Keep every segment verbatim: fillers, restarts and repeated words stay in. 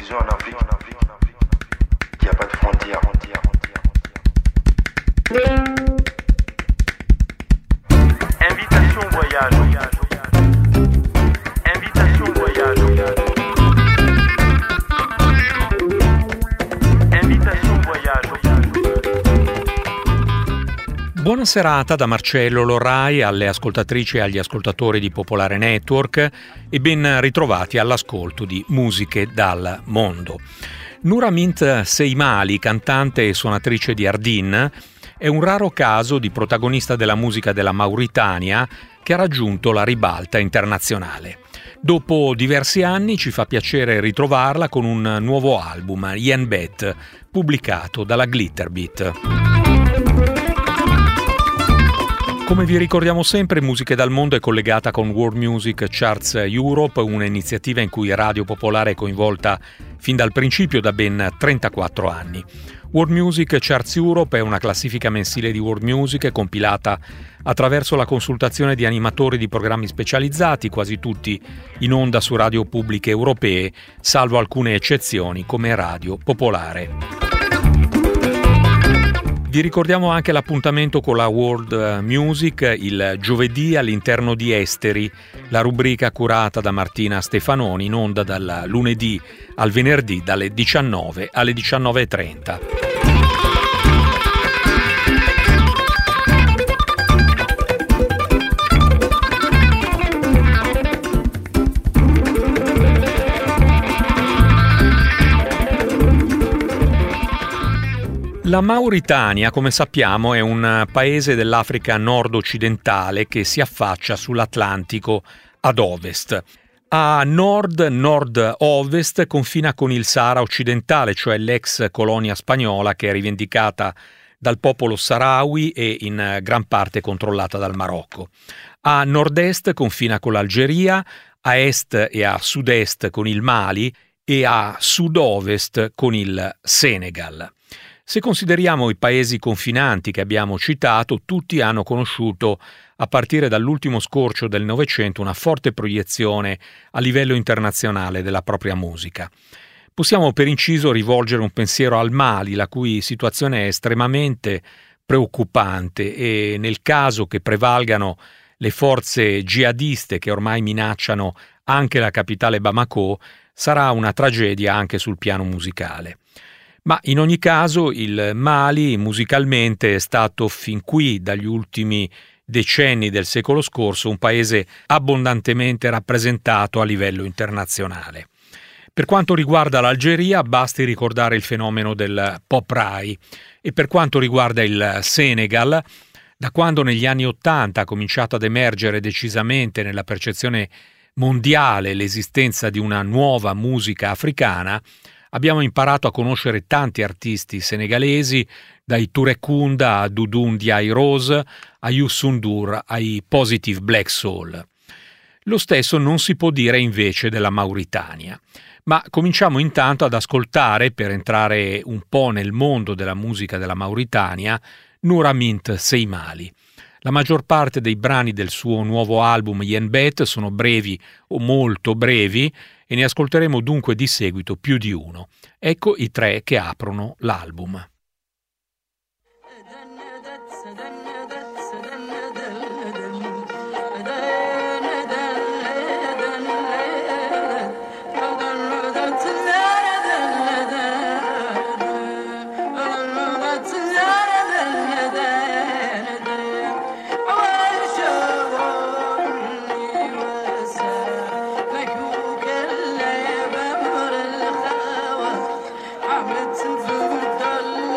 Disons en Afrique, il n'y a pas de frontières. Invitation voyage. Invitation voyage. Invitation voyage. Buona serata da Marcello Lorrai alle ascoltatrici e agli ascoltatori di Popolare Network e ben ritrovati all'ascolto di Musiche dal Mondo. Noura Mint Seimali, cantante e suonatrice di Ardin, è un raro caso di protagonista della musica della Mauritania che ha raggiunto la ribalta internazionale. Dopo diversi anni ci fa piacere ritrovarla con un nuovo album, Yen Bet, pubblicato dalla Glitterbeat. Come vi ricordiamo sempre, Musiche dal Mondo è collegata con World Music Charts Europe, un'iniziativa in cui Radio Popolare è coinvolta fin dal principio da ben trentaquattro anni. World Music Charts Europe è una classifica mensile di world music compilata attraverso la consultazione di animatori di programmi specializzati, quasi tutti in onda su radio pubbliche europee, salvo alcune eccezioni come Radio Popolare. Vi ricordiamo anche l'appuntamento con la World Music il giovedì all'interno di Esteri, la rubrica curata da Martina Stefanoni, in onda dal lunedì al venerdì dalle diciannove alle diciannove e trenta. La Mauritania, come sappiamo, è un paese dell'Africa nord-occidentale che si affaccia sull'Atlantico ad ovest. A nord-nord-ovest confina con il Sahara occidentale, cioè l'ex colonia spagnola che è rivendicata dal popolo saharawi e in gran parte controllata dal Marocco. A nord-est confina con l'Algeria, a est e a sud-est con il Mali e a sud-ovest con il Senegal. Se consideriamo i paesi confinanti che abbiamo citato, tutti hanno conosciuto, a partire dall'ultimo scorcio del Novecento, una forte proiezione a livello internazionale della propria musica. Possiamo per inciso rivolgere un pensiero al Mali, la cui situazione è estremamente preoccupante e nel caso che prevalgano le forze jihadiste che ormai minacciano anche la capitale Bamako, sarà una tragedia anche sul piano musicale. Ma in ogni caso il Mali musicalmente è stato fin qui, dagli ultimi decenni del secolo scorso, un paese abbondantemente rappresentato a livello internazionale. Per quanto riguarda l'Algeria, basti ricordare il fenomeno del pop rai, e per quanto riguarda il Senegal, da quando negli anni Ottanta ha cominciato ad emergere decisamente nella percezione mondiale l'esistenza di una nuova musica africana, abbiamo imparato a conoscere tanti artisti senegalesi, dai Touré Kunda a Doudou Ndiaye Rose, a Youssou N'Dour, ai Positive Black Soul. Lo stesso non si può dire invece della Mauritania. Ma cominciamo intanto ad ascoltare, per entrare un po' nel mondo della musica della Mauritania, Noura Mint Seimali. La maggior parte dei brani del suo nuovo album Yen Bet sono brevi o molto brevi, e ne ascolteremo dunque di seguito più di uno. Ecco i tre che aprono l'album. Food,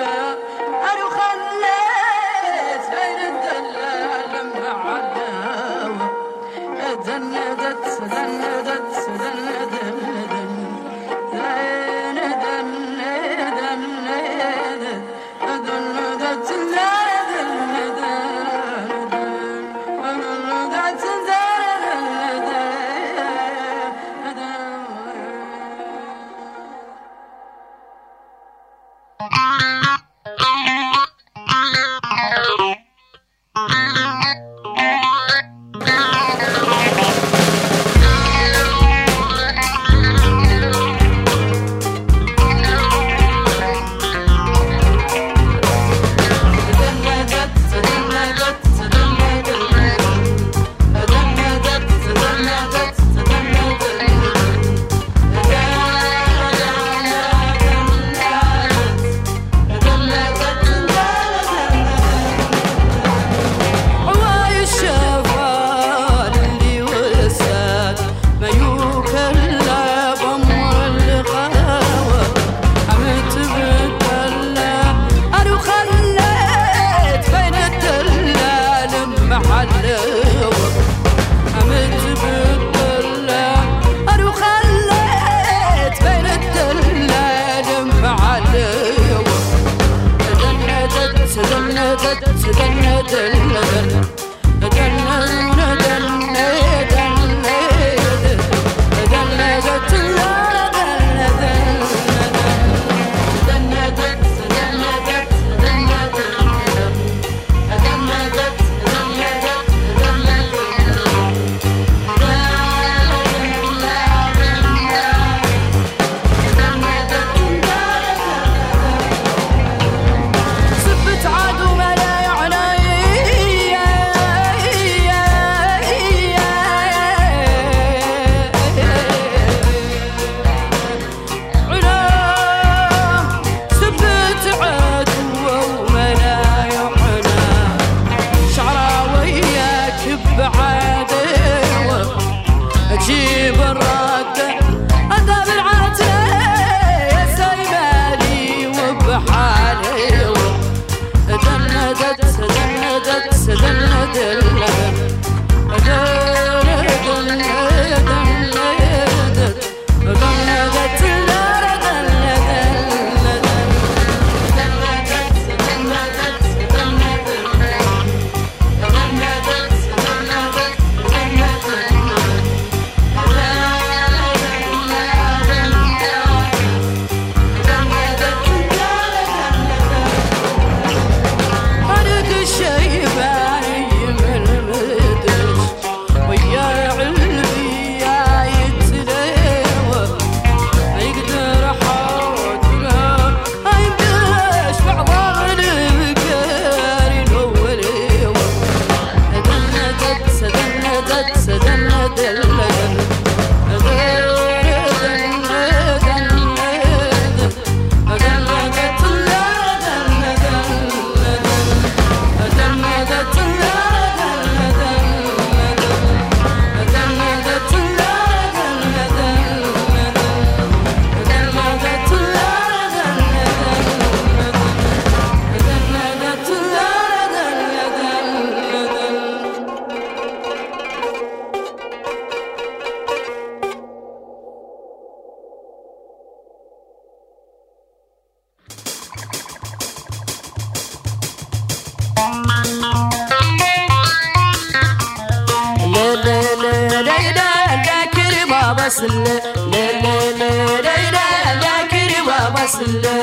basılı le le le le le le kiriba basılı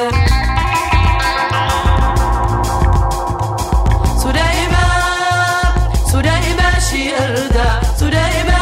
Sudayba Sudayba şiirda Sudayba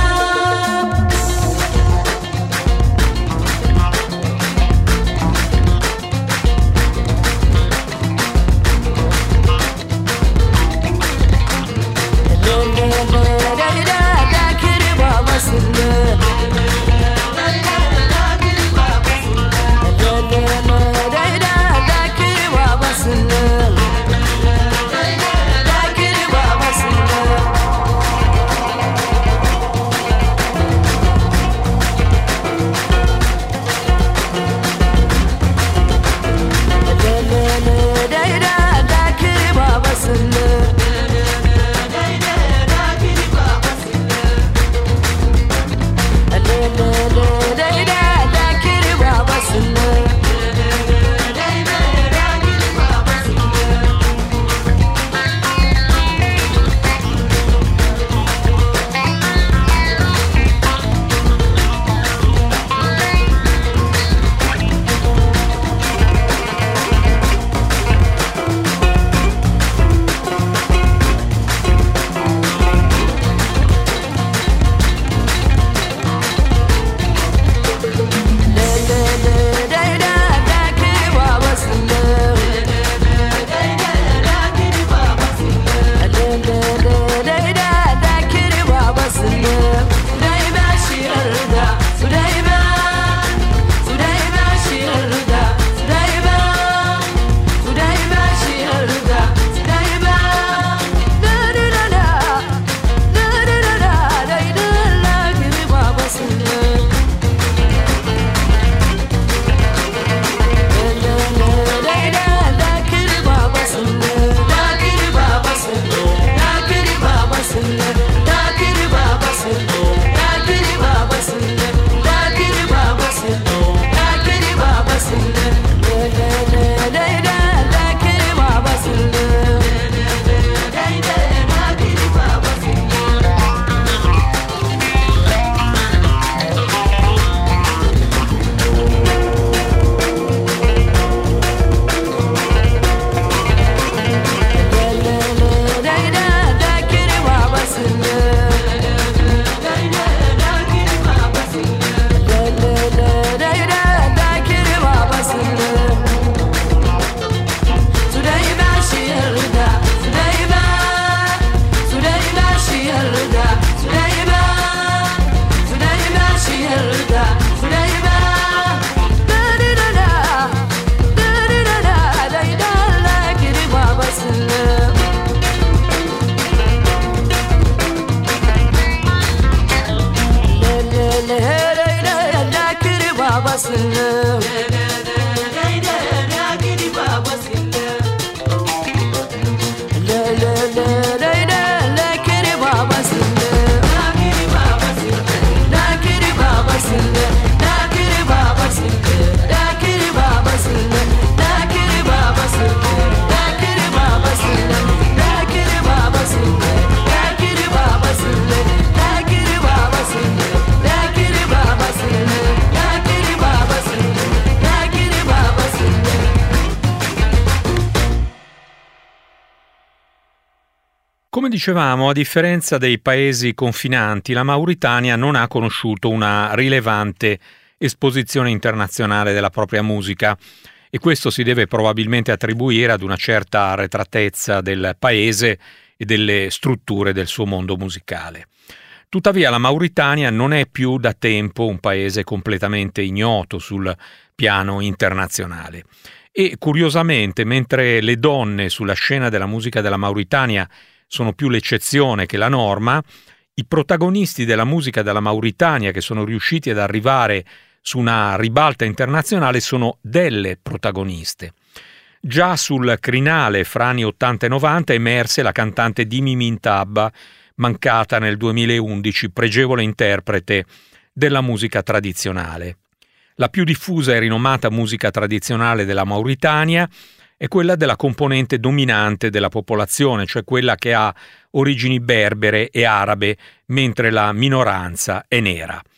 Come dicevamo, a differenza dei paesi confinanti, la Mauritania non ha conosciuto una rilevante esposizione internazionale della propria musica e questo si deve probabilmente attribuire ad una certa arretratezza del paese e delle strutture del suo mondo musicale. Tuttavia la Mauritania non è più da tempo un paese completamente ignoto sul piano internazionale e curiosamente, mentre le donne sulla scena della musica della Mauritania sono più l'eccezione che la norma, i protagonisti della musica della Mauritania che sono riusciti ad arrivare su una ribalta internazionale sono delle protagoniste. Già sul crinale fra anni ottanta e novanta emerse la cantante Dimi Mintabba, mancata nel duemilaundici, pregevole interprete della musica tradizionale. La più diffusa e rinomata musica tradizionale della Mauritania è quella della componente dominante della popolazione, cioè quella che ha origini berbere e arabe, mentre la minoranza è nera.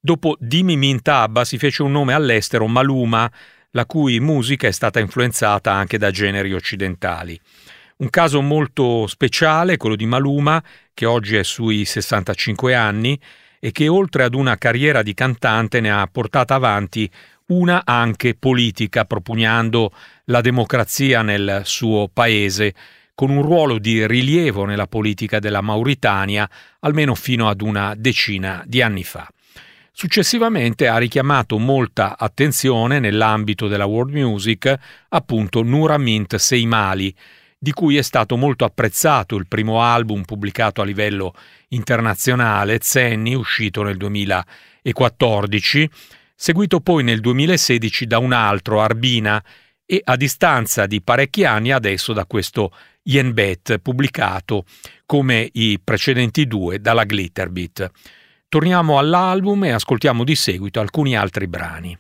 Dopo Dimi Mintaba si fece un nome all'estero, Maluma, la cui musica è stata influenzata anche da generi occidentali. Un caso molto speciale, quello di Maluma, che oggi è sui sessantacinque anni e che oltre ad una carriera di cantante ne ha portata avanti una anche politica, propugnando la democrazia nel suo paese, con un ruolo di rilievo nella politica della Mauritania, almeno fino ad una decina di anni fa. Successivamente ha richiamato molta attenzione nell'ambito della world music appunto Noura Mint Seimali, di cui è stato molto apprezzato il primo album pubblicato a livello internazionale, Zenny, uscito nel duemilaquattordici, seguito poi nel duemilasedici da un altro, Arbina, e a distanza di parecchi anni adesso da questo Yenbet, pubblicato come i precedenti due dalla Glitterbeat. Torniamo all'album e ascoltiamo di seguito alcuni altri brani.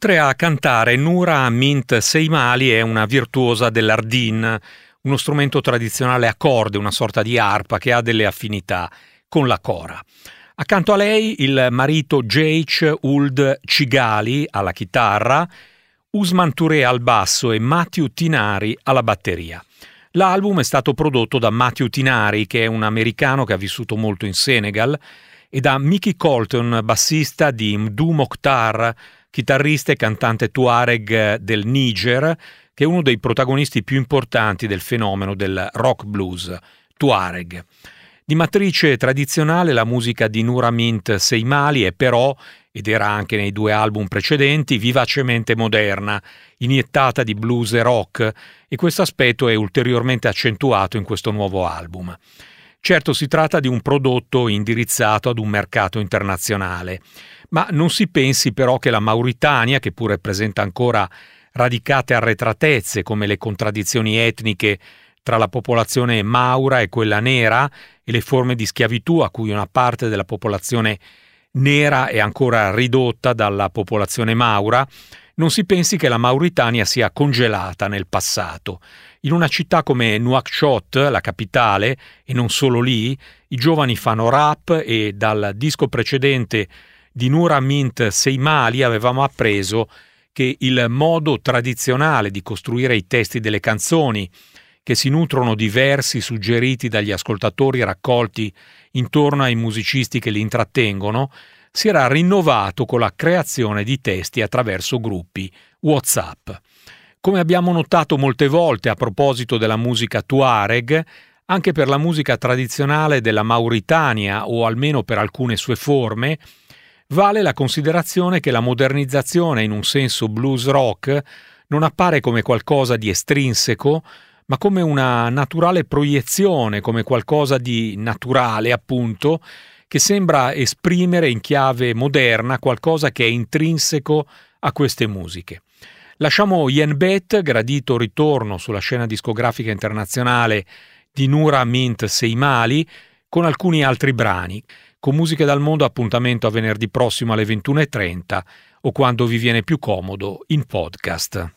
Oltre a cantare, Noura Mint Seimali è una virtuosa dell'ardin, uno strumento tradizionale a corde, una sorta di arpa che ha delle affinità con la kora. Accanto a lei il marito Jaish Uld Cigali alla chitarra, Usman Touré al basso e Matthew Tinari alla batteria. L'album è stato prodotto da Matthew Tinari, che è un americano che ha vissuto molto in Senegal, e da Mickey Colton, bassista di Mdou Mokhtar, chitarrista e cantante tuareg del Niger, che è uno dei protagonisti più importanti del fenomeno del rock blues tuareg. Di matrice tradizionale la musica di Noura Mint Seimali è però, ed era anche nei due album precedenti, vivacemente moderna, iniettata di blues e rock, e questo aspetto è ulteriormente accentuato in questo nuovo album. Certo, si tratta di un prodotto indirizzato ad un mercato internazionale, ma non si pensi però che la Mauritania, che pure presenta ancora radicate arretratezze come le contraddizioni etniche tra la popolazione maura e quella nera e le forme di schiavitù a cui una parte della popolazione nera è ancora ridotta dalla popolazione maura, non si pensi che la Mauritania sia congelata nel passato. In una città come Nouakchott, la capitale, e non solo lì, i giovani fanno rap e dal disco precedente di Noura Mint Seimali avevamo appreso che il modo tradizionale di costruire i testi delle canzoni, che si nutrono di versi suggeriti dagli ascoltatori raccolti intorno ai musicisti che li intrattengono, si era rinnovato con la creazione di testi attraverso gruppi WhatsApp. Come abbiamo notato molte volte a proposito della musica tuareg, anche per la musica tradizionale della Mauritania, o almeno per alcune sue forme, vale la considerazione che la modernizzazione in un senso blues rock non appare come qualcosa di estrinseco, ma come una naturale proiezione, come qualcosa di naturale, appunto, che sembra esprimere in chiave moderna qualcosa che è intrinseco a queste musiche. Lasciamo Yen Bet, gradito ritorno sulla scena discografica internazionale di Noura Mint Seimali, con alcuni altri brani. Con Musiche dal Mondo appuntamento a venerdì prossimo alle ventuno e trenta o quando vi viene più comodo in podcast.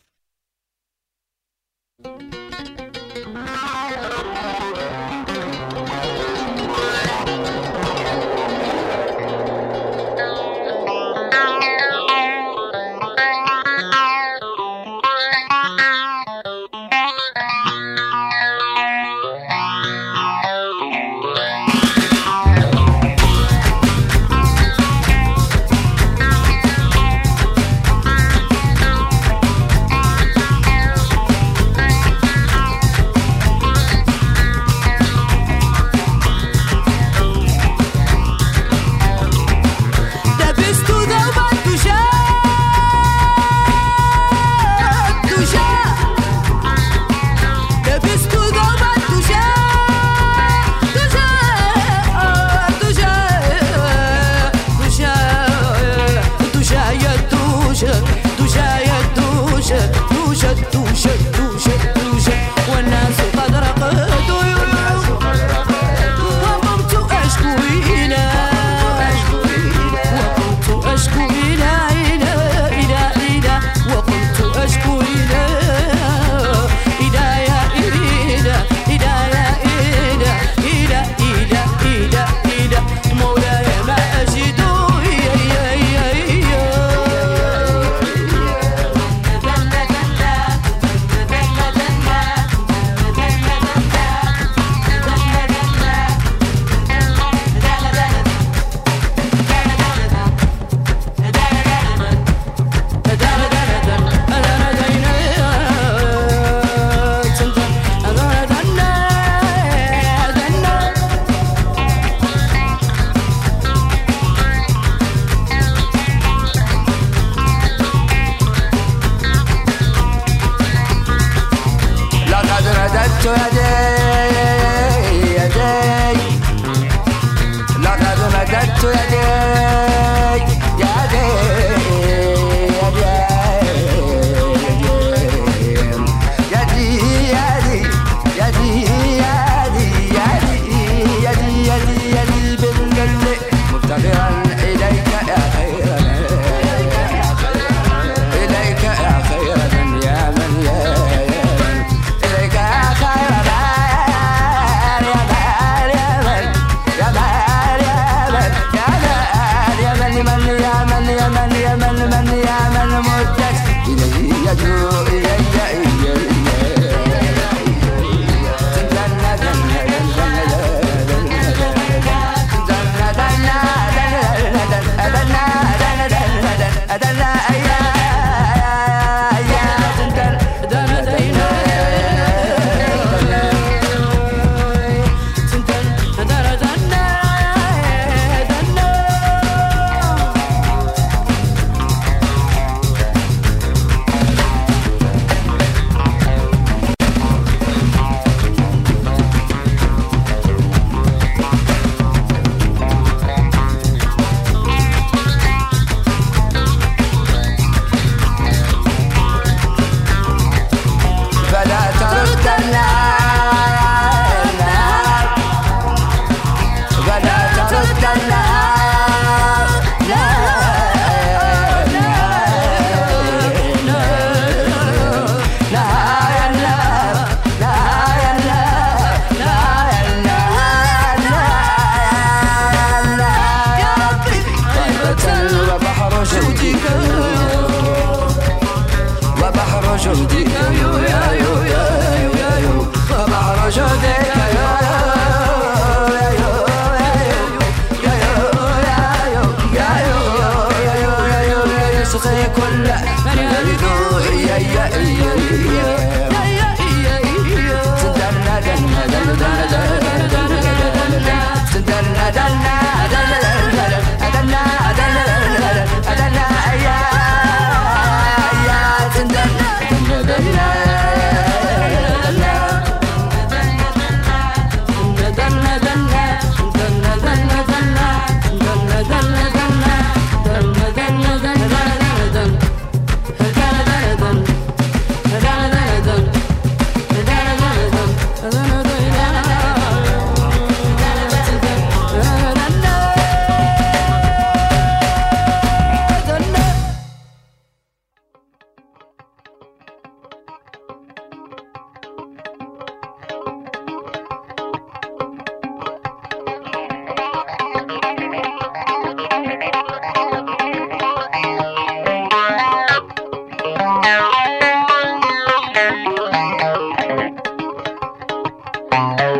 Thank you.